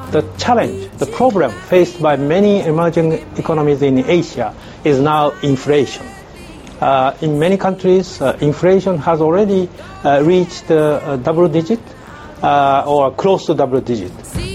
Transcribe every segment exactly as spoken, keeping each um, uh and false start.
the challenge, the problem faced by many emerging economies in Asia is now inflation. Uh, in many countries, uh, inflation has already uh, reached uh, double digit uh, or close to double digit.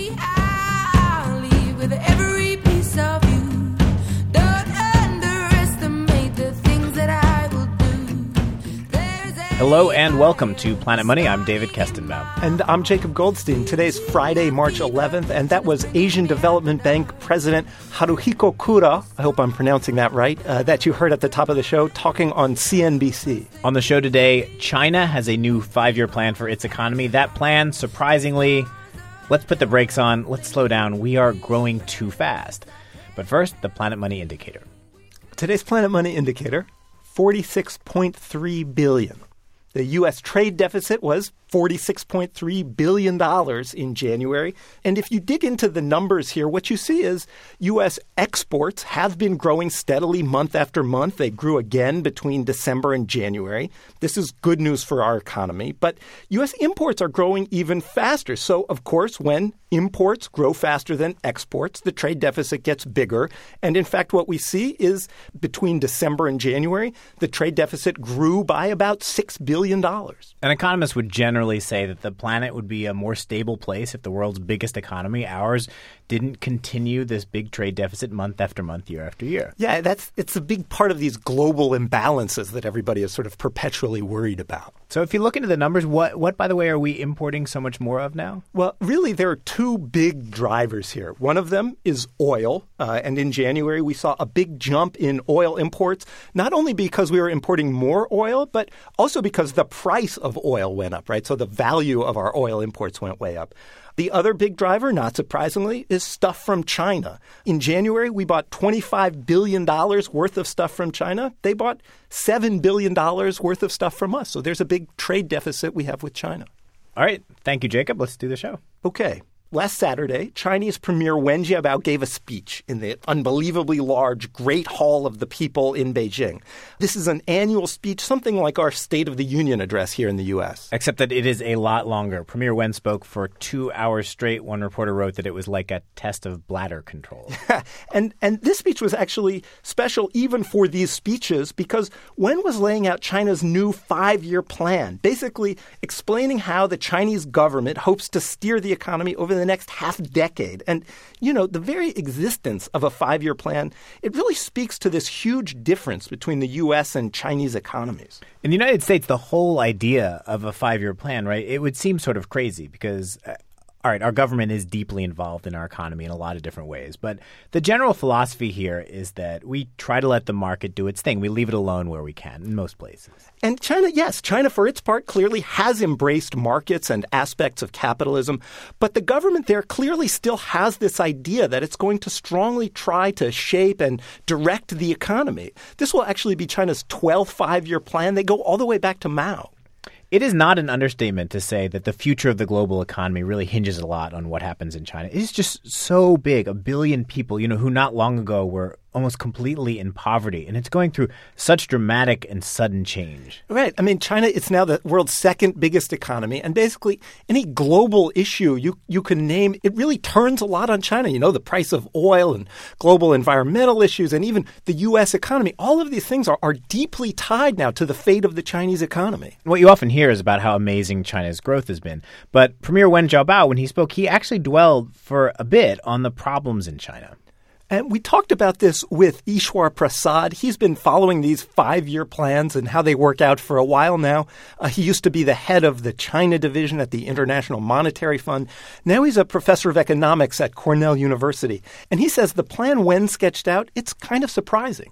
Hello and welcome to Planet Money. I'm David Kestenbaum. And I'm Jacob Goldstein. Today's Friday, March eleventh, and that was Asian Development Bank President Haruhiko Kura, I hope I'm pronouncing that right, uh, that you heard at the top of the show, talking on C N B C. On the show today, China has a new five-year plan for its economy. That plan, surprisingly, let's put the brakes on, let's slow down. We are growing too fast. But first, the Planet Money Indicator. Today's Planet Money Indicator, forty-six point three billion dollars. The U S trade deficit was forty-six point three billion dollars in January. And if you dig into the numbers here, what you see is U S exports have been growing steadily month after month. They grew again between December and January. This is good news for our economy. But U S imports are growing even faster. So, of course, when imports grow faster than exports, the trade deficit gets bigger. And in fact, what we see is between December and January, the trade deficit grew by about six billion dollars. An economist would generally say that the planet would be a more stable place if the world's biggest economy, ours, didn't continue this big trade deficit month after month, year after year. Yeah, that's it's a big part of these global imbalances that everybody is sort of perpetually worried about. So if you look into the numbers, what, what by the way, are we importing so much more of now? Well, really, there are two big drivers here. One of them is oil. Uh, and in January, we saw a big jump in oil imports, not only because we were importing more oil, but also because the price of oil went up, right? So the value of our oil imports went way up. The other big driver, not surprisingly, is stuff from China. In January, we bought twenty-five billion dollars worth of stuff from China. They bought seven billion dollars worth of stuff from us. So there's a big trade deficit we have with China. All right. Thank you, Jacob. Let's do the show. Okay. Last Saturday, Chinese Premier Wen Jiabao gave a speech in the unbelievably large Great Hall of the People in Beijing. This is an annual speech, something like our State of the Union address here in the U S. Except that it is a lot longer. Premier Wen spoke for two hours straight. One reporter wrote that it was like a test of bladder control. and and this speech was actually special even for these speeches because Wen was laying out China's new five-year plan, basically explaining how the Chinese government hopes to steer the economy over the next half decade. And, you know, the very existence of a five-year plan, it really speaks to this huge difference between the U S and Chinese economies. In the United States, the whole idea of a five-year plan, right, it would seem sort of crazy because uh, all right, our government is deeply involved in our economy in a lot of different ways. But the general philosophy here is that we try to let the market do its thing. We leave it alone where we can in most places. And China, yes, China for its part clearly has embraced markets and aspects of capitalism. But the government there clearly still has this idea that it's going to strongly try to shape and direct the economy. This will actually be China's twelfth five-year plan. They go all the way back to Mao. It is not an understatement to say that the future of the global economy really hinges a lot on what happens in China. It is just so big, a billion people, you know, who not long ago were almost completely in poverty. And it's going through such dramatic and sudden change. Right. I mean, China, it's now the world's second biggest economy. And basically any global issue you, you can name, it really turns a lot on China. You know, the price of oil and global environmental issues and even the U S economy. All of these things are, are deeply tied now to the fate of the Chinese economy. What you often hear is about how amazing China's growth has been. But Premier Wen Jiabao, when he spoke, he actually dwelled for a bit on the problems in China. And we talked about this with Ishwar Prasad. He's been following these five-year plans and how they work out for a while now. Uh, he used to be the head of the China division at the International Monetary Fund. Now he's a professor of economics at Cornell University. And he says the plan Wen sketched out, it's kind of surprising.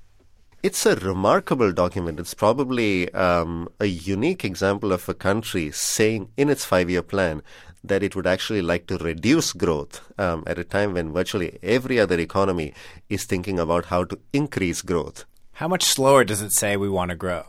It's a remarkable document. It's probably um, a unique example of a country saying in its five-year plan that it would actually like to reduce growth um, at a time when virtually every other economy is thinking about how to increase growth. How much slower does it say we want to grow?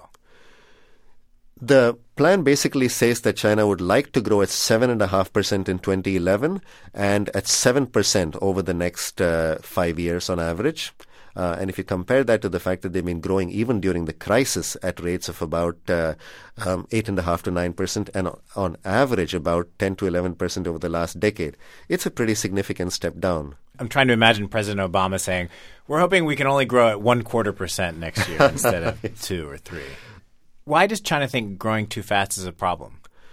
The plan basically says that China would like to grow at seven point five percent in twenty eleven and at seven percent over the next uh, five years on average. Uh, and if you compare that to the fact that they've been growing even during the crisis at rates of about uh, um, eight point five to nine percent and on average about ten to eleven percent over the last decade, it's a pretty significant step down. I'm trying to imagine President Obama saying, we're hoping we can only grow at one quarter percent next year instead of two or three. Why does China think growing too fast is a problem?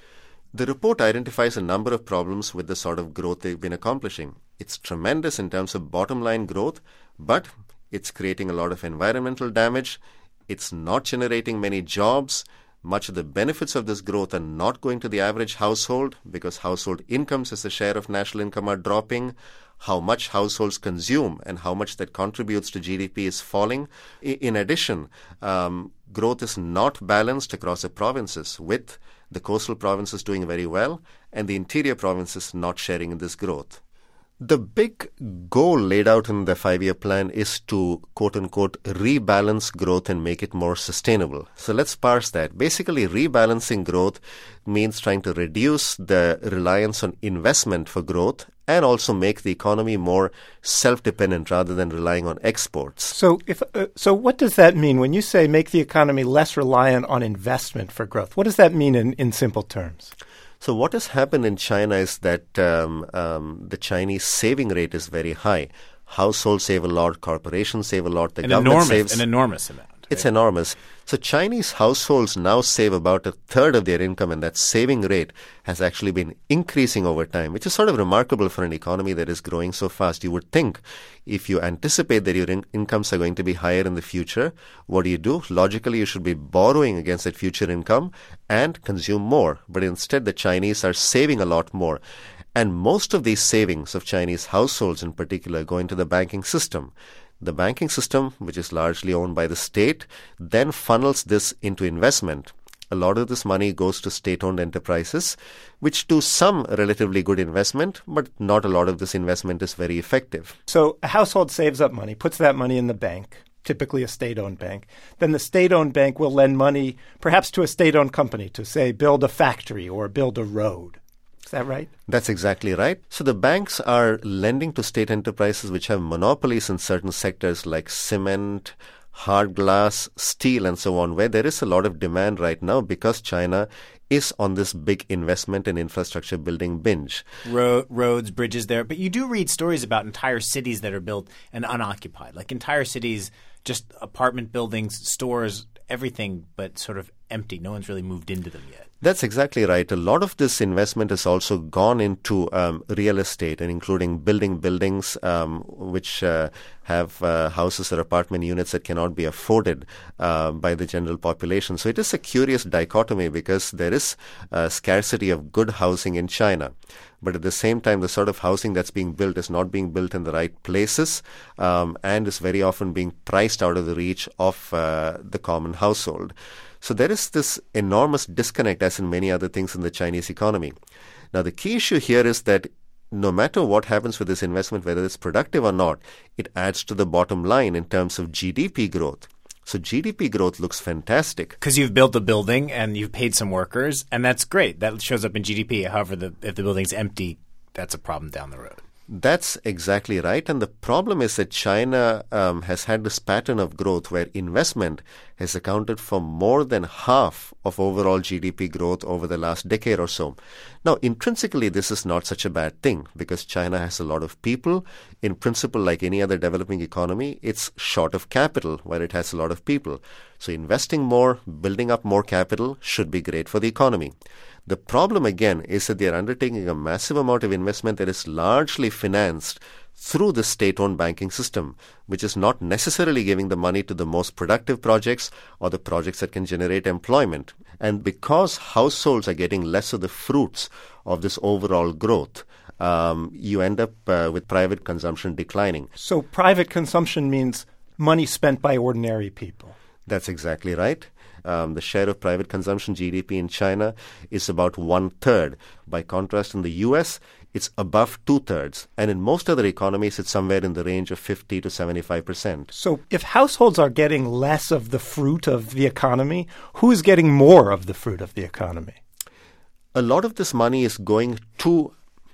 The report identifies a number of problems with the sort of growth they've been accomplishing. It's tremendous in terms of bottom line growth, but it's creating a lot of environmental damage. It's not generating many jobs. Much of the benefits of this growth are not going to the average household because household incomes as a share of national income are dropping. How much households consume and how much that contributes to G D P is falling. In addition, um, growth is not balanced across the provinces, with the coastal provinces doing very well and the interior provinces not sharing in this growth. The big goal laid out in the five-year plan is to, quote-unquote, rebalance growth and make it more sustainable. So let's parse that. Basically, rebalancing growth means trying to reduce the reliance on investment for growth and also make the economy more self-dependent rather than relying on exports. So if uh, so what does that mean when you say make the economy less reliant on investment for growth? What does that mean in, in simple terms? So what has happened in China is that um, um, the Chinese saving rate is very high. Households save a lot, corporations save a lot, the an government enormous, saves an enormous amount. It's enormous. So Chinese households now save about a third of their income, and that saving rate has actually been increasing over time, which is sort of remarkable for an economy that is growing so fast. You would think if you anticipate that your in- incomes are going to be higher in the future, what do you do? Logically, you should be borrowing against that future income and consume more. But instead, the Chinese are saving a lot more. And most of these savings of Chinese households in particular go into the banking system. The banking system, which is largely owned by the state, then funnels this into investment. A lot of this money goes to state-owned enterprises, which do some relatively good investment, but not a lot of this investment is very effective. So a household saves up money, puts that money in the bank, typically a state-owned bank. Then the state-owned bank will lend money perhaps to a state-owned company to, say, build a factory or build a road. Is that right? That's exactly right. So the banks are lending to state enterprises which have monopolies in certain sectors like cement, hard glass, steel, and so on, where there is a lot of demand right now because China is on this big investment and infrastructure building binge. Ro- roads, bridges there. But you do read stories about entire cities that are built and unoccupied, like entire cities, just apartment buildings, stores, everything, but sort of empty. No one's really moved into them yet. That's exactly right. A lot of this investment has also gone into um, real estate, and including building buildings um, which uh, have uh, houses or apartment units that cannot be afforded uh, by the general population. So it is a curious dichotomy because there is a scarcity of good housing in China. But at the same time, the sort of housing that's being built is not being built in the right places um, and is very often being priced out of the reach of uh, the common household. So there is this enormous disconnect, as in many other things in the Chinese economy. Now, the key issue here is that no matter what happens with this investment, whether it's productive or not, it adds to the bottom line in terms of G D P growth. So G D P growth looks fantastic. Because you've built a building and you've paid some workers, and that's great. That shows up in G D P. However, the, if the building's empty, that's a problem down the road. That's exactly right. And the problem is that China um, has had this pattern of growth where investment has accounted for more than half of overall G D P growth over the last decade or so. Now, intrinsically, this is not such a bad thing because China has a lot of people. In principle, like any other developing economy, it's short of capital where it has a lot of people. So investing more, building up more capital should be great for the economy. The problem, again, is that they are undertaking a massive amount of investment that is largely financed through the state-owned banking system, which is not necessarily giving the money to the most productive projects or the projects that can generate employment. And because households are getting less of the fruits of this overall growth, um, you end up uh, with private consumption declining. So private consumption means money spent by ordinary people. That's exactly right. Um, the share of private consumption G D P in China is about one-third. By contrast, in the U S, it's above two-thirds. And in most other economies, it's somewhere in the range of fifty to seventy-five percent. So if households are getting less of the fruit of the economy, who is getting more of the fruit of the economy? A lot of this money is going to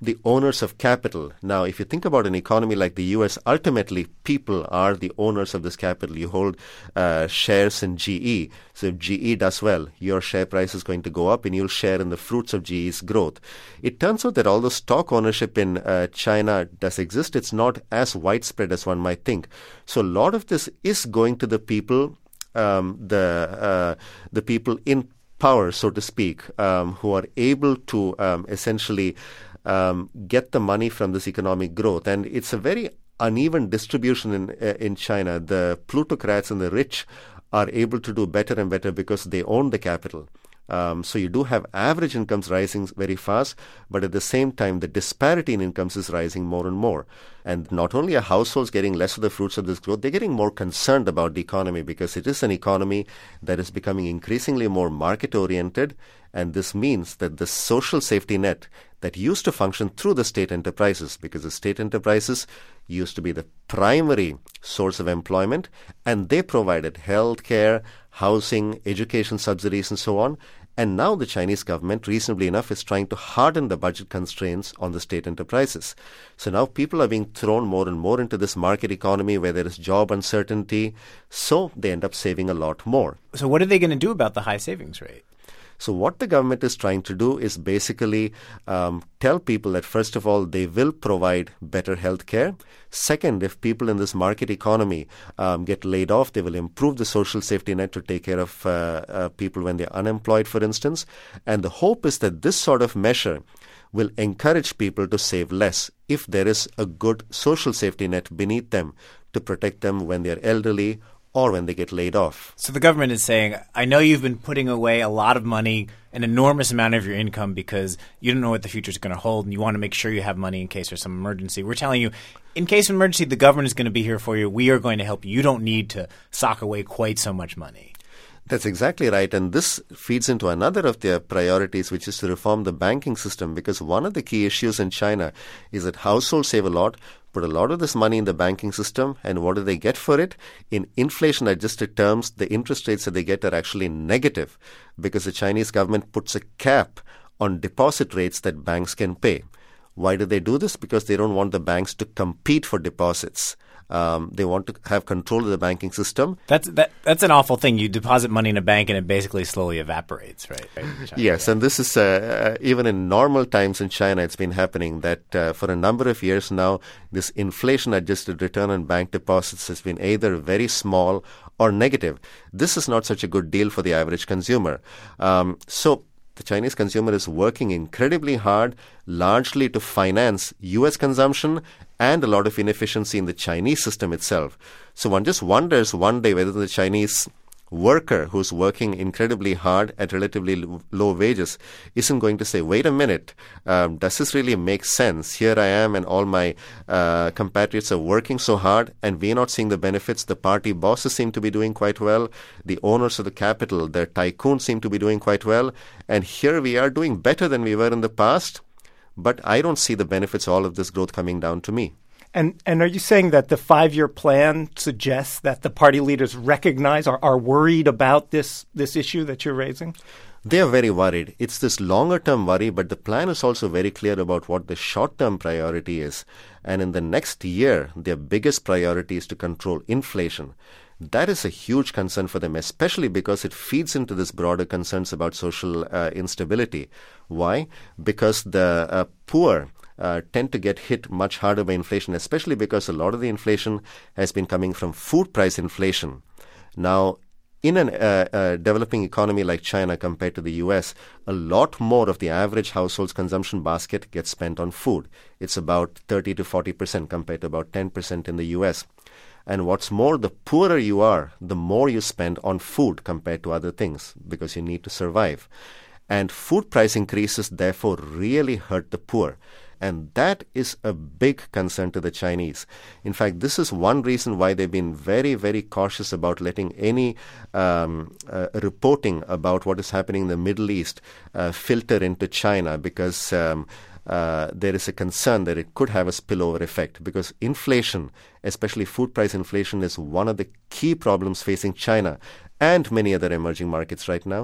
the owners of capital. Now, if you think about an economy like the U S, ultimately people are the owners of this capital. You hold uh, shares in G E. So if G E does well, your share price is going to go up and you'll share in the fruits of G E's growth. It turns out that although stock ownership in uh, China does exist, it's not as widespread as one might think. So a lot of this is going to the people, um, the uh, the people in power, so to speak, um, who are able to um, essentially um, get the money from this economic growth. And it's a very uneven distribution in uh, in China. The plutocrats and the rich are able to do better and better because they own the capital. Um, so you do have average incomes rising very fast, but at the same time, the disparity in incomes is rising more and more. And not only are households getting less of the fruits of this growth, they're getting more concerned about the economy because it is an economy that is becoming increasingly more market-oriented. And this means that the social safety net that used to function through the state enterprises, because the state enterprises used to be the primary source of employment, and they provided health care, housing, education subsidies, and so on. And now the Chinese government, reasonably enough, is trying to harden the budget constraints on the state enterprises. So now people are being thrown more and more into this market economy where there is job uncertainty, so they end up saving a lot more. So what are they going to do about the high savings rate? So what the government is trying to do is basically um, tell people that, first of all, they will provide better health care. Second, if people in this market economy um, get laid off, they will improve the social safety net to take care of uh, uh, people when they're unemployed, for instance. And the hope is that this sort of measure will encourage people to save less if there is a good social safety net beneath them to protect them when they're elderly or when they get laid off. So the government is saying, I know you've been putting away a lot of money, an enormous amount of your income because you don't know what the future is going to hold and you want to make sure you have money in case there's some emergency. We're telling you, in case of emergency, the government is going to be here for you. We are going to help you. You don't need to sock away quite so much money. That's exactly right. And this feeds into another of their priorities, which is to reform the banking system, because one of the key issues in China is that households save a lot, put a lot of this money in the banking system, and what do they get for it? In inflation-adjusted terms, the interest rates that they get are actually negative because the Chinese government puts a cap on deposit rates that banks can pay. Why do they do this? Because they don't want the banks to compete for deposits. Um, they want to have control of the banking system. That's that. That's an awful thing. You deposit money in a bank and it basically slowly evaporates, right? right yes, yeah. And this is uh, uh, even in normal times in China, it's been happening that uh, for a number of years now, this inflation-adjusted return on bank deposits has been either very small or negative. This is not such a good deal for the average consumer. Um, so the Chinese consumer is working incredibly hard, largely to finance U S consumption and a lot of inefficiency in the Chinese system itself. So one just wonders one day whether the Chinese worker who's working incredibly hard at relatively low wages isn't going to say, wait a minute, um, does this really make sense? Here I am and all my uh, compatriots are working so hard and we're not seeing the benefits. The party bosses seem to be doing quite well. The owners of the capital, the tycoons seem to be doing quite well. And here we are doing better than we were in the past. But I don't see the benefits of all of this growth coming down to me. And and are you saying that the five-year plan suggests that the party leaders recognize or are worried about this this issue that you're raising? They are very worried. It's this longer-term worry, but the plan is also very clear about what the short-term priority is. And in the next year, their biggest priority is to control inflation. That is a huge concern for them, especially because it feeds into this broader concerns about social uh, instability. Why? Because the uh, poor Uh, tend to get hit much harder by inflation, especially because a lot of the inflation has been coming from food price inflation. Now, in a uh, uh, developing economy like China compared to the U S, a lot more of the average household's consumption basket gets spent on food. It's about thirty to forty percent compared to about ten percent in the U S. And what's more, the poorer you are, the more you spend on food compared to other things because you need to survive. And food price increases therefore really hurt the poor. And that is a big concern to the Chinese. In fact, this is one reason why they've been very, very cautious about letting any um, uh, reporting about what is happening in the Middle East uh, filter into China, because um, uh, there is a concern that it could have a spillover effect, because inflation, especially food price inflation, is one of the key problems facing China and many other emerging markets right now.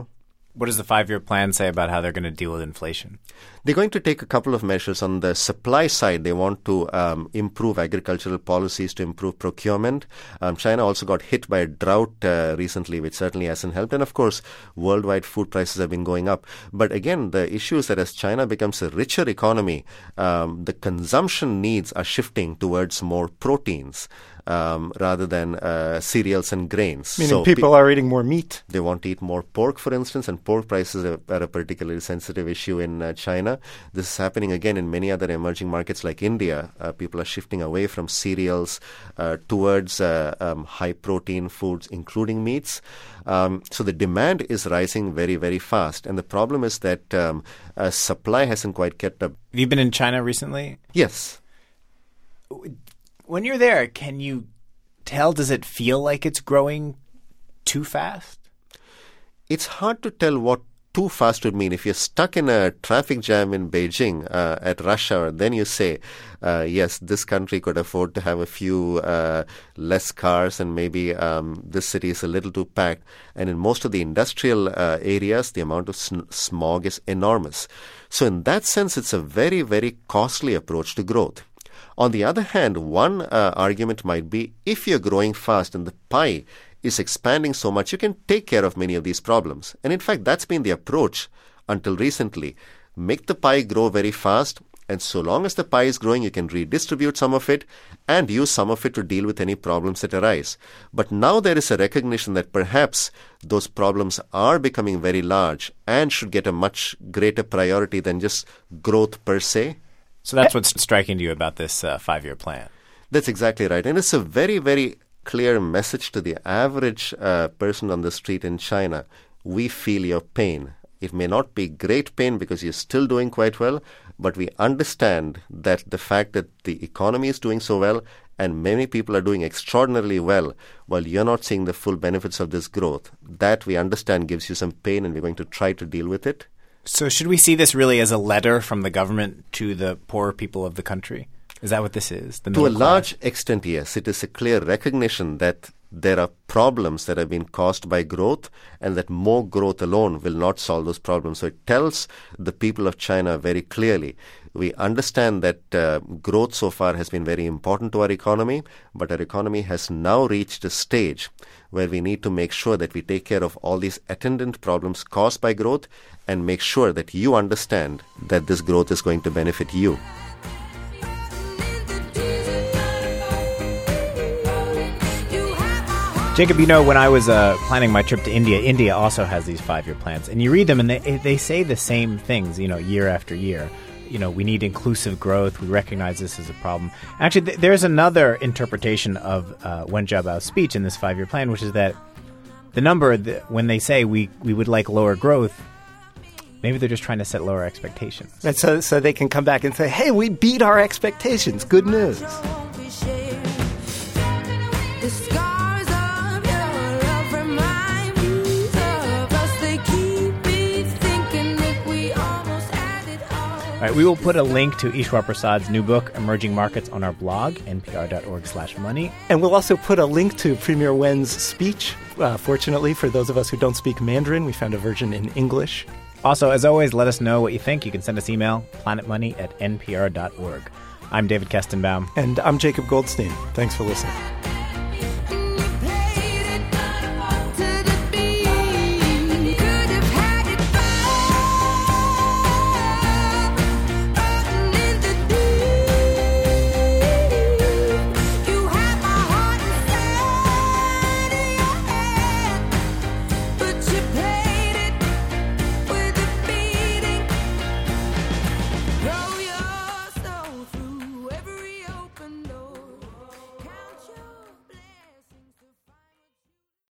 What does the five-year plan say about how they're going to deal with inflation? They're going to take a couple of measures. On the supply side, they want to um, improve agricultural policies to improve procurement. Um, China also got hit by a drought uh, recently, which certainly hasn't helped. And of course, worldwide food prices have been going up. But again, the issue is that as China becomes a richer economy, um, the consumption needs are shifting towards more proteins. Um, rather than uh, cereals and grains. Meaning so people pe- are eating more meat. They want to eat more pork, for instance, and pork prices are, are a particularly sensitive issue in uh, China. This is happening again in many other emerging markets like India. Uh, people are shifting away from cereals uh, towards uh, um, high-protein foods, including meats. Um, so the demand is rising very, very fast. And the problem is that um, uh, supply hasn't quite kept up. Have you been in China recently? Yes. When you're there, can you tell, does it feel like it's growing too fast? It's hard to tell what too fast would mean. If you're stuck in a traffic jam in Beijing uh, at rush hour, then you say, uh, yes, this country could afford to have a few uh, less cars, and maybe um, this city is a little too packed. And in most of the industrial uh, areas, the amount of sn- smog is enormous. So in that sense, it's a very, very costly approach to growth. On the other hand, one uh, argument might be if you're growing fast and the pie is expanding so much, you can take care of many of these problems. And in fact, that's been the approach until recently. Make the pie grow very fast, and so long as the pie is growing, you can redistribute some of it and use some of it to deal with any problems that arise. But now there is a recognition that perhaps those problems are becoming very large and should get a much greater priority than just growth per se. So that's what's striking to you about this uh, five-year plan. That's exactly right. And it's a very, very clear message to the average uh, person on the street in China. We feel your pain. It may not be great pain because you're still doing quite well, but we understand that the fact that the economy is doing so well and many people are doing extraordinarily well while you're not seeing the full benefits of this growth, that we understand gives you some pain, and we're going to try to deal with it. So should we see this really as a letter from the government to the poorer people of the country? Is that what this is? The to a class? large extent, yes. It is a clear recognition that there are problems that have been caused by growth, and that more growth alone will not solve those problems. So it tells the people of China very clearly, we understand that uh, growth so far has been very important to our economy, but our economy has now reached a stage where we need to make sure that we take care of all these attendant problems caused by growth and make sure that you understand that this growth is going to benefit you. Jacob, you know, when I was uh, planning my trip to India, India also has these five-year plans. And you read them and they they say the same things, you know, year after year. You know, we need inclusive growth. We recognize this as a problem. Actually, th- there's another interpretation of uh, Wen Jiabao's speech in this five-year plan, which is that the number, that when they say we, we would like lower growth, maybe they're just trying to set lower expectations. And so, so they can come back and say, hey, we beat our expectations. Good news. All right, we will put a link to Ishwar Prasad's new book, Emerging Markets, on our blog, npr.org slash money. And we'll also put a link to Premier Wen's speech. Uh, fortunately, for those of us who don't speak Mandarin, we found a version in English. Also, as always, let us know what you think. You can send us email, planetmoney at npr dot org. I'm David Kestenbaum. And I'm Jacob Goldstein. Thanks for listening.